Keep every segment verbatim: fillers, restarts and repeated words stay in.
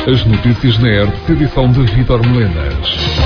As notícias na R T C, edição de Vítor Melenas.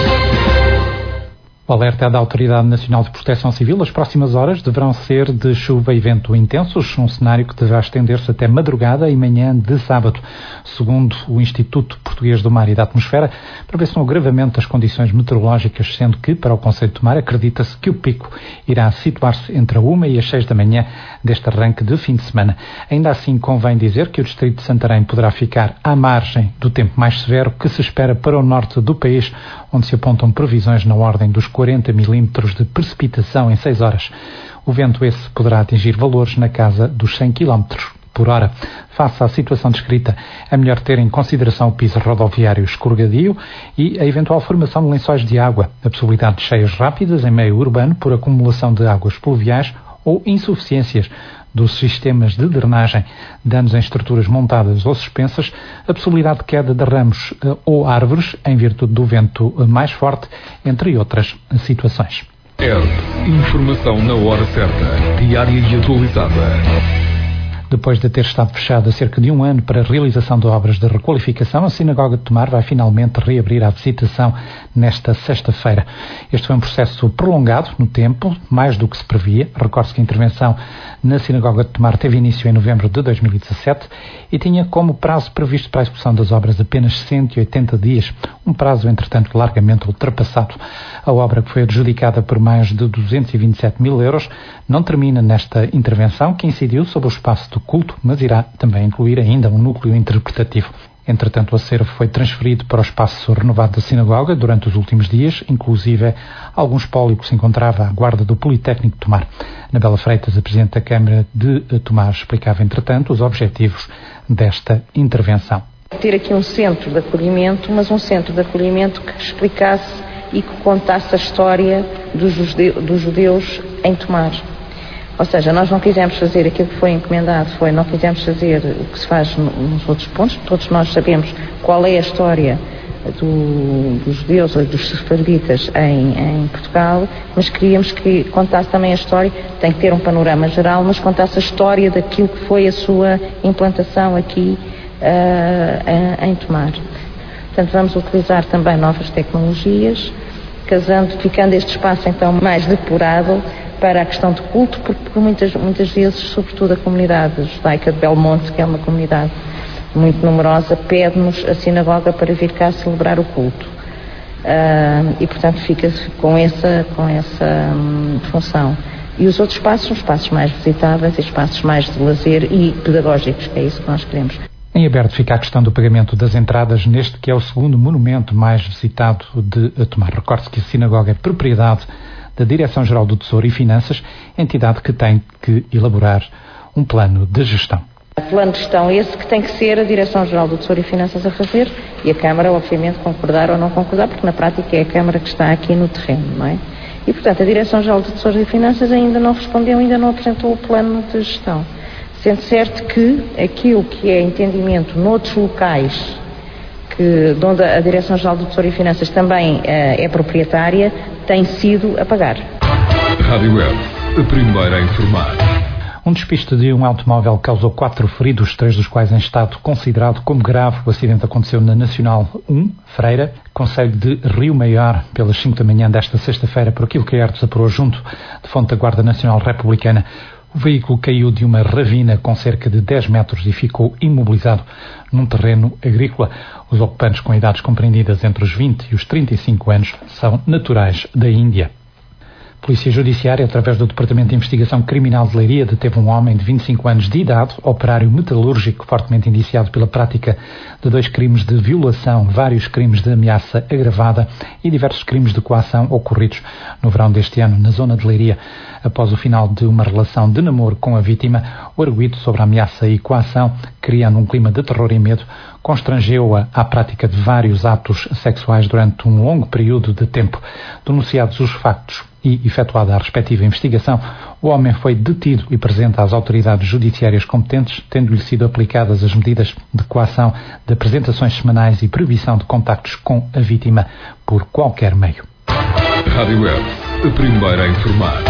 O alerta é da Autoridade Nacional de Proteção Civil. As próximas horas deverão ser de chuva e vento intensos, um cenário que deverá estender-se até madrugada e manhã de sábado. Segundo o Instituto Português do Mar e da Atmosfera, prevê-se um agravamento das condições meteorológicas, sendo que, para o concelho de Tomar, acredita-se que o pico irá situar-se entre a uma e as seis da manhã deste arranque de fim de semana. Ainda assim, convém dizer que o distrito de Santarém poderá ficar à margem do tempo mais severo que se espera para o norte do país, onde se apontam previsões na ordem dos quarenta milímetros de precipitação em seis horas. O vento esse poderá atingir valores na casa dos cem quilómetros por hora. Face à situação descrita, é melhor ter em consideração o piso rodoviário escorregadio e a eventual formação de lençóis de água, a possibilidade de cheias rápidas em meio urbano por acumulação de águas pluviais ou insuficiências dos sistemas de drenagem, danos em estruturas montadas ou suspensas, a possibilidade de queda de ramos ou árvores em virtude do vento mais forte, entre outras situações. R. Informação na hora certa, diária e atualizada. Depois de ter estado fechada há cerca de um ano para a realização de obras de requalificação, a Sinagoga de Tomar vai finalmente reabrir à visitação nesta sexta-feira. Este foi um processo prolongado no tempo, mais do que se previa. Recorde-se que a intervenção na Sinagoga de Tomar teve início em novembro de dois mil e dezassete e tinha como prazo previsto para a execução das obras apenas cento e oitenta dias, um prazo, entretanto, largamente ultrapassado. A obra, que foi adjudicada por mais de duzentos e vinte e sete mil euros, não termina nesta intervenção, que incidiu sobre o espaço de culto, mas irá também incluir ainda um núcleo interpretativo. Entretanto, o acervo foi transferido para o espaço renovado da sinagoga durante os últimos dias, inclusive algum espólio que se encontrava à guarda do Politécnico de Tomar. Anabela Freitas, a Presidente da Câmara de Tomar, explicava, entretanto, os objetivos desta intervenção. Ter aqui um centro de acolhimento, mas um centro de acolhimento que explicasse e que contasse a história dos judeus, dos judeus em Tomar. Ou seja, nós não quisemos fazer aquilo que foi encomendado, foi, não quisemos fazer o que se faz nos outros pontos. Todos nós sabemos qual é a história do, dos judeus ou dos sefarditas em, em Portugal, mas queríamos que contasse também a história, tem que ter um panorama geral, mas contasse a história daquilo que foi a sua implantação aqui uh, em Tomar. Portanto, vamos utilizar também novas tecnologias, casando, ficando este espaço então mais depurado para a questão de culto, porque muitas, muitas vezes, sobretudo a comunidade judaica de Belmonte, que é uma comunidade muito numerosa, pede-nos a sinagoga para vir cá celebrar o culto. Uh, e, portanto, fica com essa, com essa um, função. E os outros espaços são espaços mais visitáveis e espaços mais de lazer e pedagógicos, que é isso que nós queremos. Em aberto fica a questão do pagamento das entradas neste que é o segundo monumento mais visitado de Tomar. Recorde-se que a sinagoga é propriedade da Direção-Geral do Tesouro e Finanças, entidade que tem que elaborar um plano de gestão. O plano de gestão é esse que tem que ser a Direção-Geral do Tesouro e Finanças a fazer e a Câmara, obviamente, concordar ou não concordar, porque na prática é a Câmara que está aqui no terreno, não é? E, portanto, a Direção-Geral do Tesouro e Finanças ainda não respondeu, ainda não apresentou o plano de gestão. Sendo certo que aquilo que é entendimento noutros locais, que, de onde a Direção-Geral do Tesouro e Finanças também uh, é proprietária, tem sido a pagar. Rádio Web, a primeira a informar. Um despiste de um automóvel causou quatro feridos, três dos quais em estado considerado como grave. O acidente aconteceu na Nacional um, Freira, concelho de Rio Maior, pelas cinco da manhã desta sexta-feira, por aquilo que a R desaparou junto de fonte da Guarda Nacional Republicana. O veículo caiu de uma ravina com cerca de dez metros e ficou imobilizado num terreno agrícola. Os ocupantes, com idades compreendidas entre os vinte e os trinta e cinco anos, são naturais da Índia. A Polícia Judiciária, através do Departamento de Investigação Criminal de Leiria, deteve um homem de vinte e cinco anos de idade, operário metalúrgico, fortemente indiciado pela prática de dois crimes de violação, vários crimes de ameaça agravada e diversos crimes de coação ocorridos no verão deste ano na zona de Leiria. Após o final de uma relação de namoro com a vítima, o arguido sobre a ameaça e coação, criando um clima de terror e medo, constrangeu-a à prática de vários atos sexuais durante um longo período de tempo. Denunciados os factos e efetuada a respectiva investigação, o homem foi detido e presente às autoridades judiciárias competentes, tendo-lhe sido aplicadas as medidas de coação de apresentações semanais e proibição de contactos com a vítima por qualquer meio. Rádio Web, a primeira a informar.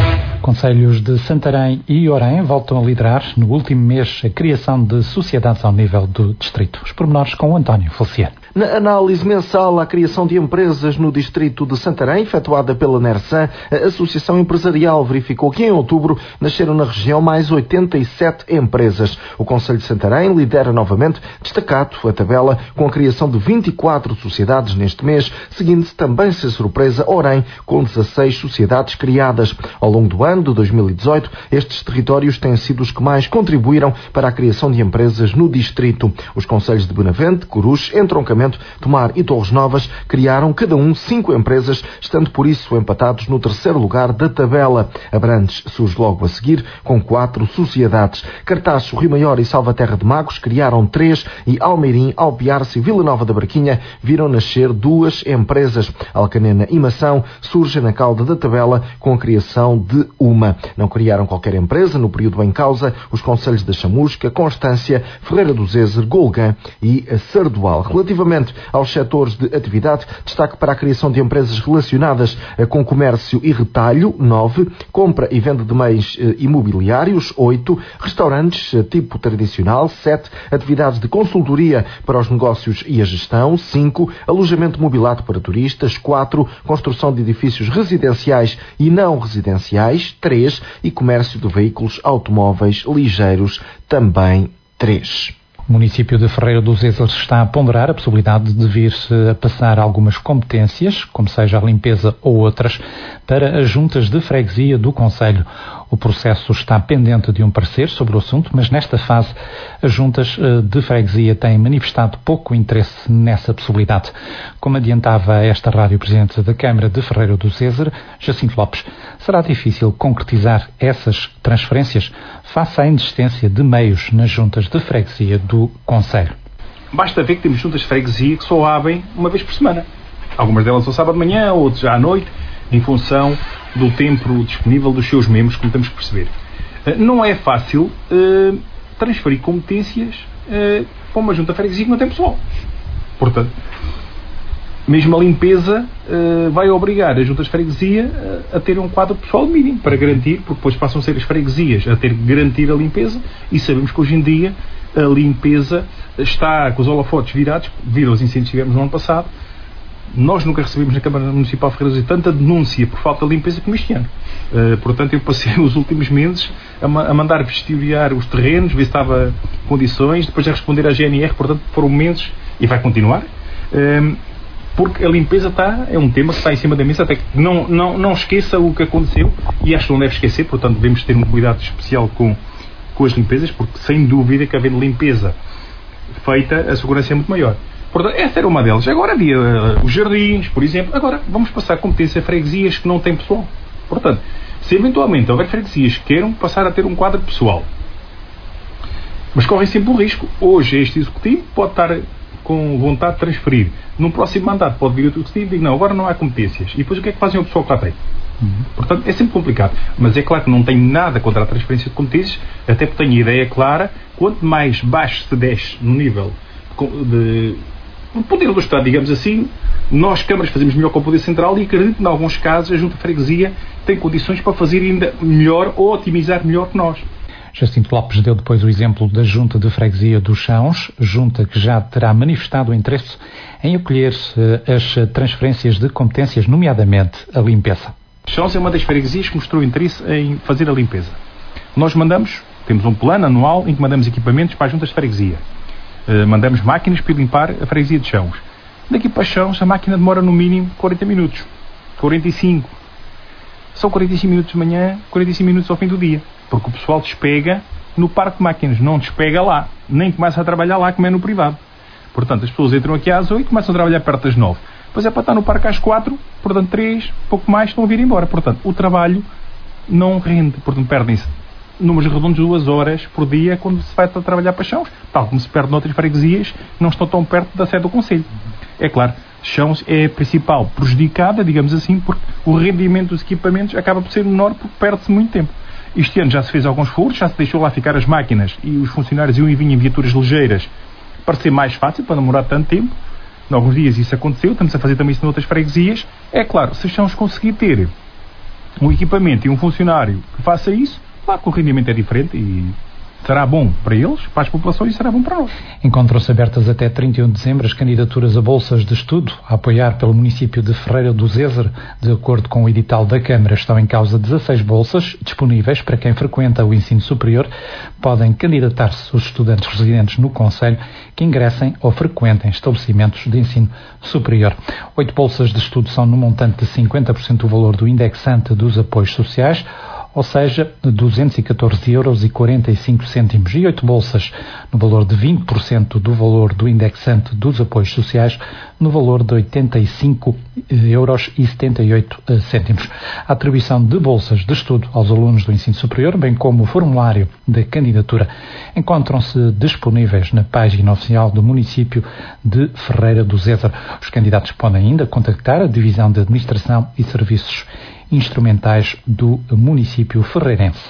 Concelhos de Santarém e Orém voltam a liderar no último mês a criação de sociedades ao nível do distrito. Os pormenores com o António Feliciano. Na análise mensal à criação de empresas no distrito de Santarém, efetuada pela NERSAN, a Associação Empresarial verificou que em outubro nasceram na região mais oitenta e sete empresas. O Concelho de Santarém lidera novamente, destacado a tabela, com a criação de vinte e quatro sociedades neste mês, seguindo-se também sem surpresa Orém, com dezasseis sociedades criadas. Ao longo do ano de dois mil e dezoito, estes territórios têm sido os que mais contribuíram para a criação de empresas no distrito. Os concelhos de Benavente, Coruche, Entroncamento, Tomar e Torres Novas criaram cada um cinco empresas, estando por isso empatados no terceiro lugar da tabela. Abrantes surge logo a seguir, com quatro sociedades. Cartaxo, Rio Maior e Salvaterra de Magos criaram três e Almeirim, Alpiarce e Vila Nova da Barquinha viram nascer duas empresas. Alcanena e Mação surgem na cauda da tabela com a criação de uma. Não criaram qualquer empresa no período em causa os concelhos da Chamusca, Constância, Ferreira do Zezer, Golgã e Sardual. Relativamente aos setores de atividade, destaque para a criação de empresas relacionadas com comércio e retalho, nove, compra e venda de meios imobiliários, oito, restaurantes tipo tradicional, sete, atividades de consultoria para os negócios e a gestão, cinco, alojamento mobilado para turistas, quatro, construção de edifícios residenciais e não residenciais, três, e comércio de veículos automóveis ligeiros, também três. O município de Ferreira do Zezer está a ponderar a possibilidade de vir a passar algumas competências, como seja a limpeza ou outras, para as juntas de freguesia do concelho. O processo está pendente de um parecer sobre o assunto, mas nesta fase as juntas de freguesia têm manifestado pouco interesse nessa possibilidade. Como adiantava esta rádio presidente da Câmara de Ferreira do Zezer, Jacinto Lopes, será difícil concretizar essas transferências face à inexistência de meios nas juntas de freguesia do concelho. Basta ver que temos juntas de freguesia que só abrem uma vez por semana. Algumas delas só sábado de manhã, outras já à noite, em função do tempo disponível dos seus membros, como temos que perceber. Não é fácil uh, transferir competências uh, para uma junta de freguesia que não tem pessoal. Portanto, mesmo a limpeza uh, vai obrigar as juntas de freguesia uh, a ter um quadro pessoal mínimo para garantir, porque depois passam a ser as freguesias a ter que garantir a limpeza, e sabemos que hoje em dia a limpeza está com os holofotes virados devido aos incêndios que tivemos no ano passado. Nós nunca recebemos na Câmara Municipal de Ferreira tanta denúncia por falta de limpeza como este ano. Uh, portanto, eu passei os últimos meses a, ma a mandar vistoriar os terrenos, ver se estava em condições, depois a responder à G N R, portanto, foram meses e vai continuar. Uh, porque a limpeza está, é um tema que está em cima da mesa, até que não, não, não esqueça o que aconteceu, e acho que não deve esquecer, portanto, devemos ter um cuidado especial com, com as limpezas, porque sem dúvida que havendo limpeza feita, a segurança é muito maior. Portanto, essa era uma delas. Agora havia uh, os jardins, por exemplo. Agora vamos passar competência a freguesias que não têm pessoal. Portanto, se eventualmente houver freguesias que queiram passar a ter um quadro pessoal, mas correm sempre o risco. Hoje este executivo pode estar com vontade de transferir. Num próximo mandato pode vir outro executivo e dizer, não, agora não há competências. E depois o que é que fazem o pessoal que lá tem? Uhum. Portanto, é sempre complicado. Mas é claro que não tenho nada contra a transferência de competências, até porque tenho a ideia clara, quanto mais baixo se desce no nível de o poder do Estado, digamos assim, nós, câmaras, fazemos melhor com o poder central, e acredito que, em alguns casos, a junta de freguesia tem condições para fazer ainda melhor ou otimizar melhor que nós. Jacinto Lopes deu depois o exemplo da junta de freguesia dos Chãos, junta que já terá manifestado o interesse em acolher as transferências de competências, nomeadamente a limpeza. Chãos é uma das freguesias que mostrou interesse em fazer a limpeza. Nós mandamos, temos um plano anual em que mandamos equipamentos para as juntas de freguesia. Uh, mandamos máquinas para limpar a freguesia de Chãos. Daqui para Chãos a máquina demora no mínimo quarenta minutos, quarenta e cinco. São quarenta e cinco minutos de manhã, quarenta e cinco minutos ao fim do dia, porque o pessoal despega no parque de máquinas, não despega lá, nem começa a trabalhar lá como é no privado. Portanto, as pessoas entram aqui às oito e começam a trabalhar perto das nove. Depois é para estar no parque às quatro, portanto três, pouco mais, estão a vir embora. Portanto, o trabalho não rende, portanto perdem-se números redondos de duas horas por dia quando se vai para trabalhar para Chãos, tal como se perde noutras freguesias que não estão tão perto da sede do Conselho. É claro, Chãos é a principal prejudicada, digamos assim, porque o rendimento dos equipamentos acaba por ser menor porque perde-se muito tempo. Este ano já se fez alguns furtos, já se deixou lá ficar as máquinas e os funcionários iam e vinham em viaturas ligeiras para ser mais fácil, para não demorar tanto tempo. Em alguns dias isso aconteceu, estamos a fazer também isso noutras freguesias. É claro, se Chãos conseguir ter um equipamento e um funcionário que faça isso, claro que o rendimento é diferente e será bom para eles, para as populações, e será bom para nós. Encontram-se abertas até trinta e um de dezembro as candidaturas a bolsas de estudo a apoiar pelo município de Ferreira do Zezer. De acordo com o edital da Câmara, estão em causa dezasseis bolsas disponíveis para quem frequenta o ensino superior. Podem candidatar-se os estudantes residentes no concelho que ingressem ou frequentem estabelecimentos de ensino superior. Oito bolsas de estudo são no montante de cinquenta por cento do valor do indexante dos apoios sociais, ou seja, duzentos e catorze euros e quarenta e cinco cêntimos, e oito bolsas no valor de vinte por cento do valor do indexante dos apoios sociais, no valor de oitenta e cinco euros e setenta e oito cêntimos. A atribuição de bolsas de estudo aos alunos do ensino superior, bem como o formulário de candidatura, encontram-se disponíveis na página oficial do município de Ferreira do Zezer. Os candidatos podem ainda contactar a Divisão de Administração e Serviços Instrumentais do município ferreirense.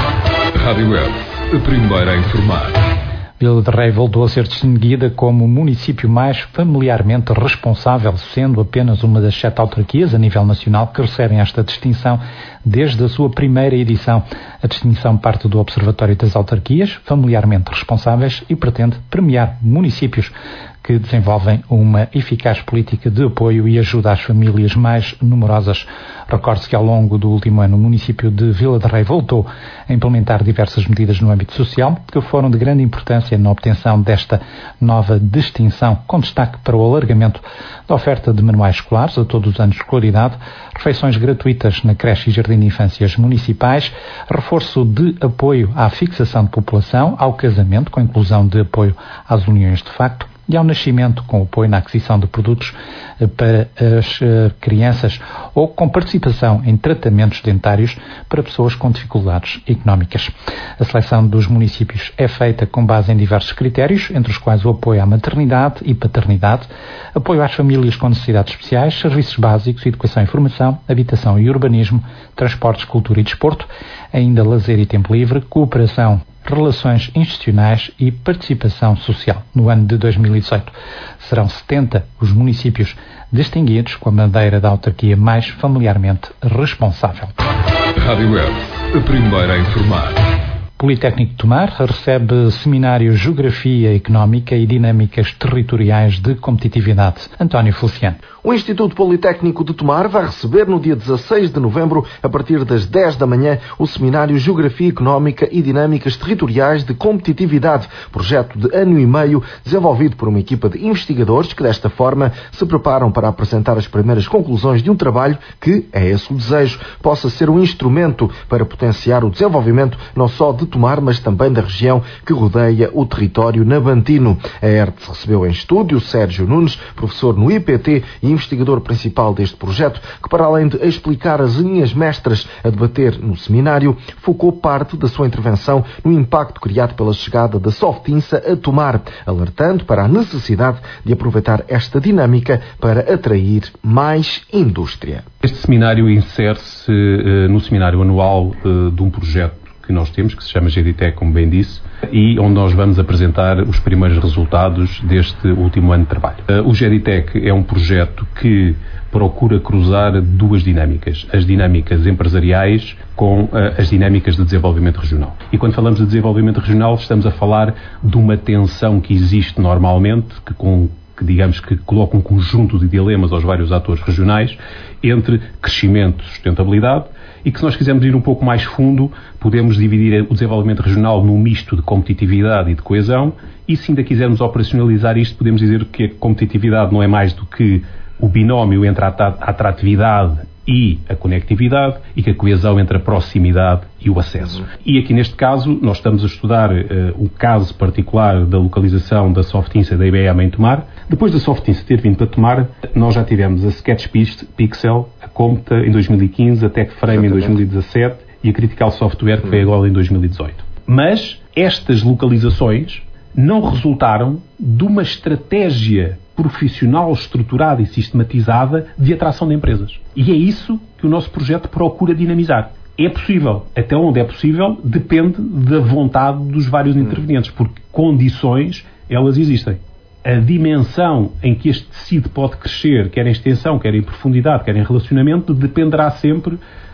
Rádio Web, a primeira a informar. Vila de Rei voltou a ser distinguida como o município mais familiarmente responsável, sendo apenas uma das sete autarquias a nível nacional que recebem esta distinção desde a sua primeira edição. A distinção parte do Observatório das Autarquias Familiarmente Responsáveis e pretende premiar municípios que desenvolvem uma eficaz política de apoio e ajuda às famílias mais numerosas. Recorde-se que ao longo do último ano o município de Vila de Rei voltou a implementar diversas medidas no âmbito social que foram de grande importância na obtenção desta nova distinção, com destaque para o alargamento da oferta de manuais escolares a todos os anos de escolaridade, refeições gratuitas na creche e jardim de infâncias municipais, reforço de apoio à fixação de população, ao casamento com inclusão de apoio às uniões de facto, e ao nascimento, com apoio na aquisição de produtos para as crianças ou com participação em tratamentos dentários para pessoas com dificuldades económicas. A seleção dos municípios é feita com base em diversos critérios, entre os quais o apoio à maternidade e paternidade, apoio às famílias com necessidades especiais, serviços básicos, educação e formação, habitação e urbanismo, transportes, cultura e desporto, ainda lazer e tempo livre, cooperação, relações institucionais e participação social. No ano de dois mil e dezoito serão setenta os municípios distinguidos com a bandeira da autarquia mais familiarmente responsável. Rádio Web, a primeira a informar. Politécnico de Tomar recebe seminário Geografia Económica e Dinâmicas Territoriais de Competitividade. António Feliciano. O Instituto Politécnico de Tomar vai receber no dia dezasseis de novembro, a partir das dez da manhã, o seminário Geografia Económica e Dinâmicas Territoriais de Competitividade, projeto de ano e meio desenvolvido por uma equipa de investigadores que, desta forma, se preparam para apresentar as primeiras conclusões de um trabalho que, é esse o desejo, possa ser um instrumento para potenciar o desenvolvimento não só de Tomar, mas também da região que rodeia o território nabantino. A E R T S recebeu em estúdio Sérgio Nunes, professor no I P T e investigador principal deste projeto, que, para além de explicar as linhas mestras a debater no seminário, focou parte da sua intervenção no impacto criado pela chegada da Softinsa a Tomar, alertando para a necessidade de aproveitar esta dinâmica para atrair mais indústria. Este seminário insere-se uh, no seminário anual uh, de um projeto que nós temos, que se chama GEDITEC, como bem disse, e onde nós vamos apresentar os primeiros resultados deste último ano de trabalho. O GEDITEC é um projeto que procura cruzar duas dinâmicas, as dinâmicas empresariais com uh, as dinâmicas de desenvolvimento regional. E quando falamos de desenvolvimento regional, estamos a falar de uma tensão que existe normalmente, que com que digamos que coloca um conjunto de dilemas aos vários atores regionais entre crescimento e sustentabilidade, e que, se nós quisermos ir um pouco mais fundo, podemos dividir o desenvolvimento regional num misto de competitividade e de coesão, e se ainda quisermos operacionalizar isto, podemos dizer que a competitividade não é mais do que o binómio entre a atratividade e a conectividade, e que a coesão entre a proximidade e o acesso. E aqui neste caso nós estamos a estudar uh, o caso particular da localização da Softinsa da I B M em Tomar. Depois da Softinsa ter vindo para Tomar, nós já tivemos a Sketch Pixel, a Compta em dois mil e quinze, a TechFrame em dois mil e dezassete e a Critical Software, que foi agora em dois mil e dezoito. Mas estas localizações não resultaram de uma estratégia profissional estruturada e sistematizada de atração de empresas. E é isso que o nosso projeto procura dinamizar. É possível. Até onde é possível depende da vontade dos vários intervenientes, porque condições, elas existem. A dimensão em que este tecido pode crescer, quer em extensão, quer em profundidade, quer em relacionamento, dependerá sempre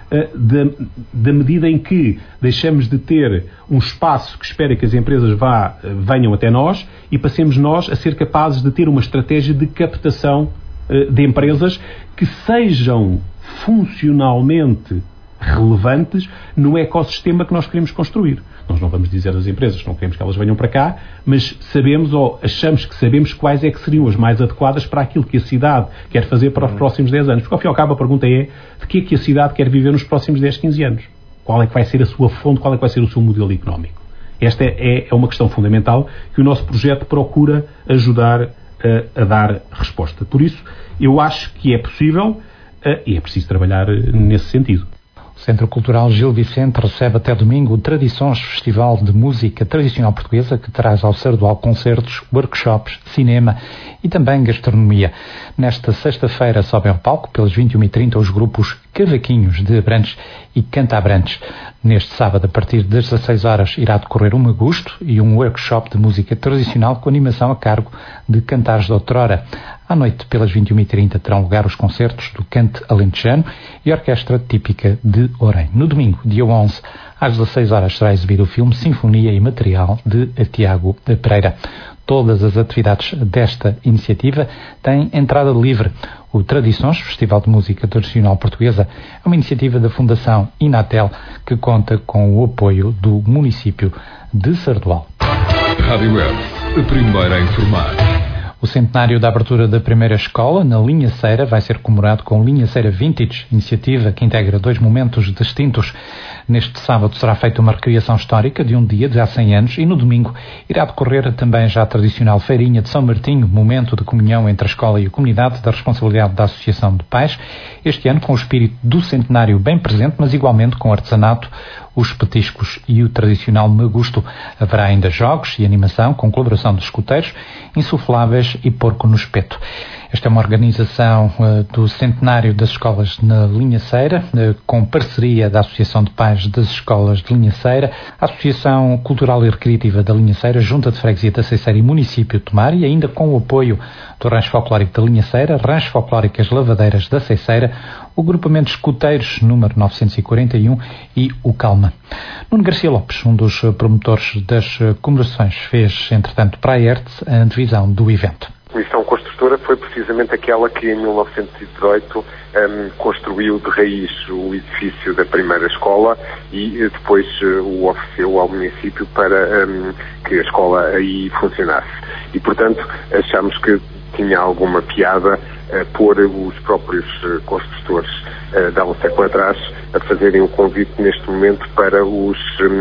da, da medida em que deixamos de ter um espaço que espera que as empresas vá, venham até nós e passemos nós a ser capazes de ter uma estratégia de captação de empresas que sejam funcionalmente relevantes no ecossistema que nós queremos construir. Nós não vamos dizer às empresas que não queremos que elas venham para cá, mas sabemos ou achamos que sabemos quais é que seriam as mais adequadas para aquilo que a cidade quer fazer para os próximos dez anos. Porque, ao fim e ao cabo, a pergunta é de que é que a cidade quer viver nos próximos dez, quinze anos? Qual é que vai ser a sua fonte, qual é que vai ser o seu modelo económico? Esta é, é uma questão fundamental que o nosso projeto procura ajudar a, a dar resposta. Por isso, eu acho que é possível e é preciso trabalhar nesse sentido. O Centro Cultural Gil Vicente recebe até domingo o Tradições Festival de Música Tradicional Portuguesa, que traz ao Sardual concertos, workshops, cinema e também gastronomia. Nesta sexta-feira sobem ao palco, pelas vinte e uma e trinta, os grupos Cavaquinhos de Abrantes e Canta Abrantes. Neste sábado, a partir das dezasseis horas, irá decorrer um agosto e um workshop de música tradicional com animação a cargo de Cantares de Outrora. À noite, pelas vinte e uma e trinta, terão lugar os concertos do Cante Alentejano e a Orquestra Típica de Orem. No domingo, dia onze, às dezasseis horas, será exibido o filme Sinfonia e Material de Tiago Pereira. Todas as atividades desta iniciativa têm entrada livre. O Tradições, Festival de Música Tradicional Portuguesa, é uma iniciativa da Fundação Inatel que conta com o apoio do município de Sardual. Rádio Web, a primeira a informar. O centenário da abertura da primeira escola, na Linha Ceira, vai ser comemorado com Linha Ceira Vintage, iniciativa que integra dois momentos distintos. Neste sábado será feita uma recriação histórica de um dia de há cem anos e no domingo irá decorrer também já a tradicional feirinha de São Martinho, momento de comunhão entre a escola e a comunidade, da responsabilidade da Associação de Pais, este ano com o espírito do centenário bem presente, mas igualmente com artesanato, os petiscos e o tradicional magusto. Haverá ainda jogos e animação com colaboração dos escuteiros, insufláveis e porco no espeto. Esta é uma organização uh, do centenário das escolas na Linha Ceira, uh, com parceria da Associação de Pais das Escolas de Linha Ceira, a Associação Cultural e Recreativa da Linha Ceira, Junta de Freguesia da Ceiceira e Município de Tomar, e ainda com o apoio do Rancho Folclórico da Linha Ceira, Rancho Folclórico As Lavadeiras da Ceiceira, o Grupamento de Escuteiros número novecentos e quarenta e um e o Calma. Nuno Garcia Lopes, um dos promotores das comemorações, fez, entretanto, para a E R T S a antevisão do evento. A Comissão Construtora foi precisamente aquela que em mil novecentos e dezoito um, construiu de raiz o edifício da primeira escola e depois uh, o ofereceu ao município para um, que a escola aí funcionasse. E, portanto, achamos que tinha alguma piada uh, pôr os próprios uh, construtores uh, de há um século atrás a fazerem um convite neste momento para, os,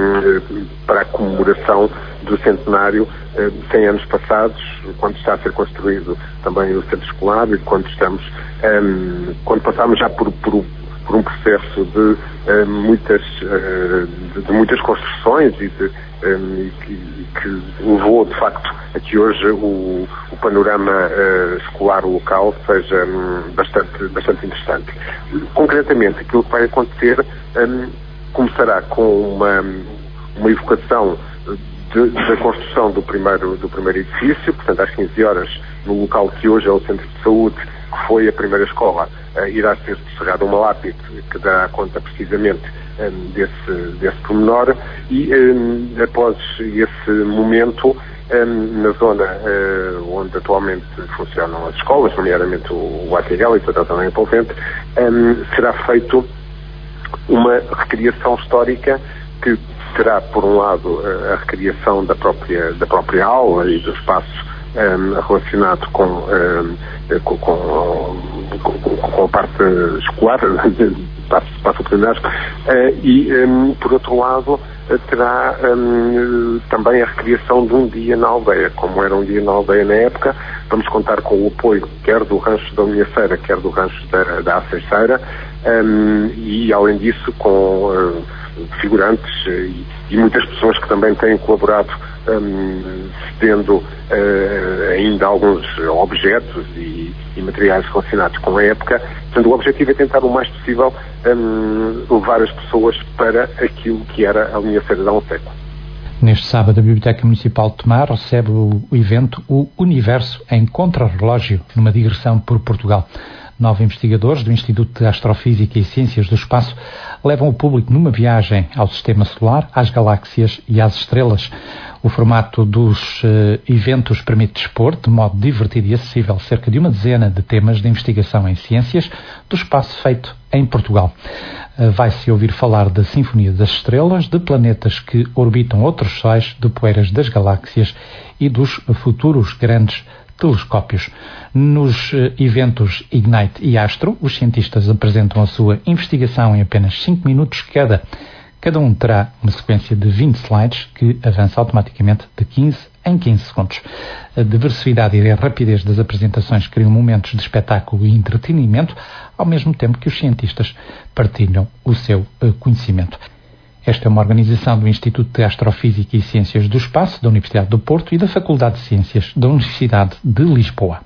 um, para a comemoração do centenário de cem anos passados, quando está a ser construído também o centro escolar e quando estamos, um, quando passamos já por, por, por um processo de, um, muitas, uh, de, de muitas construções e, de, um, e que, e que levou de facto a que hoje o, o panorama uh, escolar local seja um, bastante, bastante interessante. Concretamente, aquilo que vai acontecer um, começará com uma, uma evocação De, da construção do primeiro, do primeiro edifício, portanto às quinze horas, no local que hoje é o Centro de Saúde, que foi a primeira escola, uh, irá ser descerrada uma lápide que dá conta precisamente um, desse, desse pormenor e um, após esse momento, um, na zona uh, onde atualmente funcionam as escolas, nomeadamente o, o A T L e também a Polvente, um, será feito uma recriação histórica que terá, por um lado, a recriação da própria, da própria aula e do espaço um, relacionado com, um, com, com, com a parte escolar, espaço, espaço plenário, uh, e, um, por outro lado, terá um, também a recriação de um dia na aldeia, como era um dia na aldeia na época. Vamos contar com o apoio quer do rancho da Linha Ceira, quer do rancho da, da Aceiceira, um, e, além disso, com uh, figurantes e, e muitas pessoas que também têm colaborado, um, cedendo uh, ainda alguns objetos e, e materiais relacionados com a época. Portanto, o objetivo é tentar o mais possível um, levar as pessoas para aquilo que era a Linha Ceira de há um século. Neste sábado, a Biblioteca Municipal de Tomar recebe o evento O Universo em Contrarrelógio, numa digressão por Portugal. Nove investigadores do Instituto de Astrofísica e Ciências do Espaço levam o público numa viagem ao Sistema Solar, às galáxias e às estrelas. O formato dos uh, eventos permite dispor, de modo divertido e acessível, cerca de uma dezena de temas de investigação em ciências do espaço feito em Portugal. Uh, vai-se ouvir falar da Sinfonia das Estrelas, de planetas que orbitam outros sóis, de poeiras das galáxias e dos futuros grandes telescópios. Nos uh, eventos Ignite e Astro, os cientistas apresentam a sua investigação em apenas cinco minutos cada. Cada um terá uma sequência de vinte slides que avança automaticamente de quinze em quinze segundos. A diversidade e a rapidez das apresentações criam momentos de espetáculo e entretenimento, ao mesmo tempo que os cientistas partilham o seu conhecimento. Esta é uma organização do Instituto de Astrofísica e Ciências do Espaço, da Universidade do Porto e da Faculdade de Ciências da Universidade de Lisboa.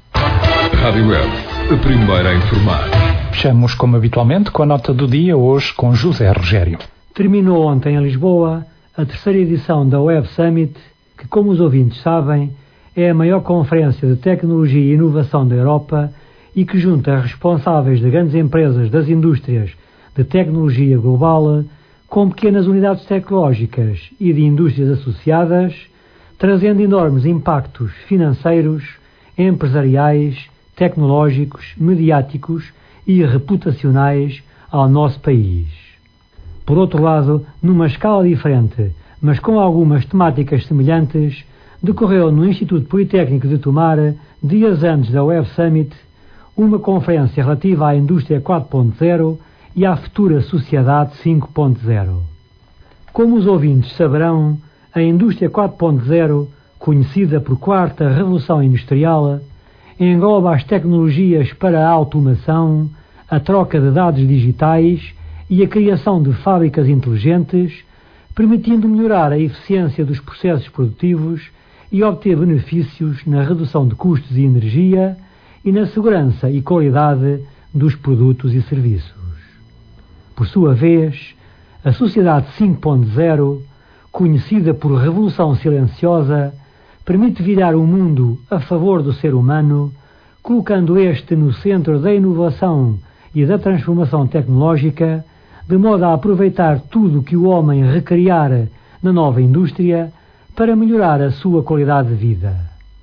Rádio Hertz, a primeira a informar. Fechamos, como habitualmente, com a nota do dia, hoje com José Rogério. Terminou ontem em Lisboa a terceira edição da Web Summit, que, como os ouvintes sabem, é a maior conferência de tecnologia e inovação da Europa e que junta responsáveis de grandes empresas das indústrias de tecnologia global com pequenas unidades tecnológicas e de indústrias associadas, trazendo enormes impactos financeiros, empresariais, tecnológicos, mediáticos e reputacionais ao nosso país. Por outro lado, numa escala diferente, mas com algumas temáticas semelhantes, decorreu no Instituto Politécnico de Tomar, dias antes da Web Summit, uma conferência relativa à indústria quatro ponto zero e à futura sociedade cinco ponto zero. Como os ouvintes saberão, a indústria quatro ponto zero, conhecida por quarta revolução industrial, engloba as tecnologias para a automação, a troca de dados digitais e a criação de fábricas inteligentes, permitindo melhorar a eficiência dos processos produtivos e obter benefícios na redução de custos e energia e na segurança e qualidade dos produtos e serviços. Por sua vez, a sociedade cinco ponto zero, conhecida por revolução silenciosa, permite virar o mundo a favor do ser humano, colocando este no centro da inovação e da transformação tecnológica, de modo a aproveitar tudo o que o homem recriar na nova indústria para melhorar a sua qualidade de vida.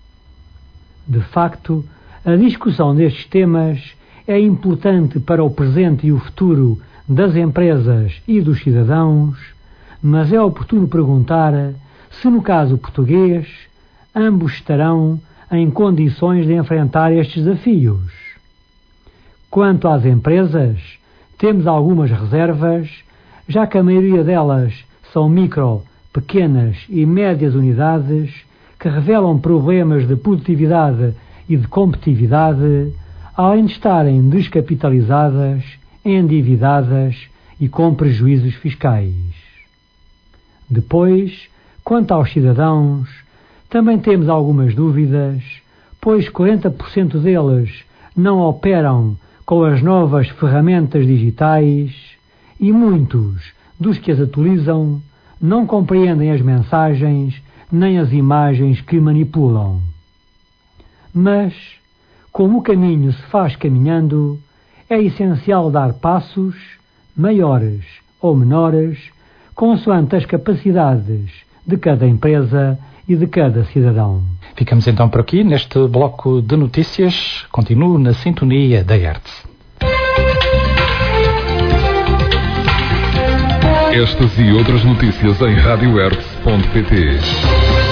De facto, a discussão destes temas é importante para o presente e o futuro das empresas e dos cidadãos, mas é oportuno perguntar se, no caso português, ambos estarão em condições de enfrentar estes desafios. Quanto às empresas, temos algumas reservas, já que a maioria delas são micro, pequenas e médias unidades que revelam problemas de produtividade e de competitividade, além de estarem descapitalizadas, endividadas e com prejuízos fiscais. Depois, quanto aos cidadãos, também temos algumas dúvidas, pois quarenta por cento deles não operam com as novas ferramentas digitais e muitos dos que as utilizam não compreendem as mensagens nem as imagens que manipulam. Mas, como o caminho se faz caminhando, é essencial dar passos, maiores ou menores, consoante as capacidades de cada empresa e de cada cidadão. Ficamos então por aqui neste bloco de notícias. Continuo na sintonia da Hertz. Estas e outras notícias em rádio hertz ponto pt.